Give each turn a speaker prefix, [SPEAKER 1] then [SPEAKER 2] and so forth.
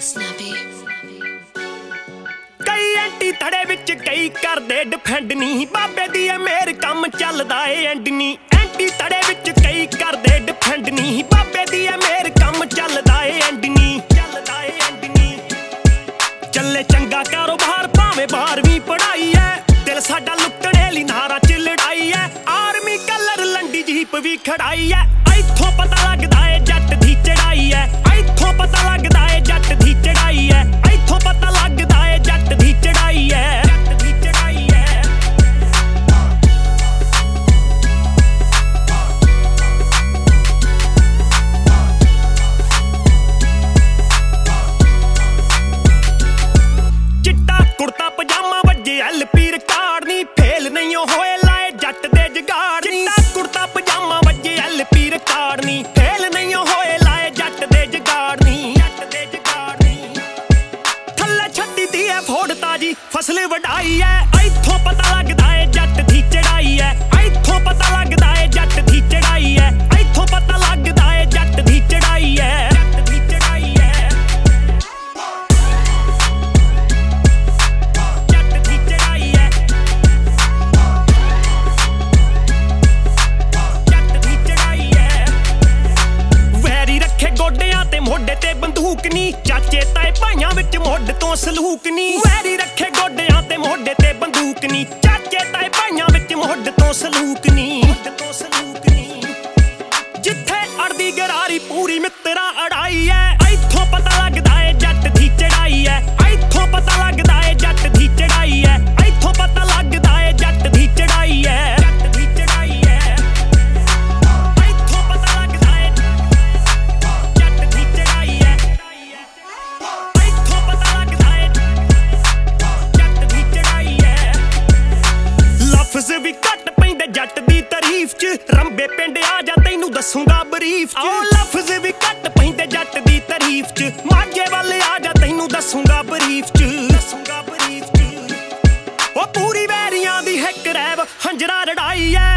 [SPEAKER 1] Snappy
[SPEAKER 2] कई anti थड़े विच कई करदे डिफेंड नहीं बाबे दी ए मेर कम चलदा ए एंड नी एंटी थड़े विच कई करदे डिफेंड नहीं बाबे दी ए मेर कम चलदा ए एंड नी चले चंगा कारोबार भावें 12वीं पढ़ाई है दिल साडा लुटणे ली नारा च लड़ाई है आर्मी कलर लंडी जीप भी खड़ाई है इत्थों पता लगदा ए जट दी चढ़ाई है इत्थों पता लगदा ए जट दी चढ़ाई है इत्थों पता लगदा ए जट दी चढ़ाई है चिट्टा कुर्ता पजामा वजे एलपी रिकॉर्ड नी फेल नहीं होए लाए जट दे जगाड़ चिट्टा कुर्ता पजामा वजे एलपी रिकॉर्ड नी फेल नहीं होए लाए जट दे जगाड़ नी थल्ले छड्डी दी है फोड़ ताजी फसल वडाई है इत्थों पता लगदा है जट दी चढ़ाई है इत्थों पता लगदा है जट दी चढ़ाई है इत्थों पता लगदा है जट दी चढ़ाई है चाचे ताए भाइयां विच मुढ तो सलूक नी वैरी रखे गोडियां ते मोढे ते बंदूक नी चाचे ताए भाइयां विच मुढ तो सलूक नी जिथे अड़दी गरारी पूरी मित्रा अड़ाई है इत्थों पता लगदा है जट दी चढ़ाई है इत्थों पता लगदा है जट दी चढ़ाई है इत्थों पता लगदा है जट दी चढ़ाई है भी घट पैंदे जट दी तारीफ च रंबे पिंड आ जा तैनू दसूंगा बरीफ च लफ्ज भी घट पैंदे जट दी तारीफ च माझे वाले आ जा तैनू दसूंगा बरीफ च ओ पूरी वैरियां दी हिक रैब हंजरा रड़ाई है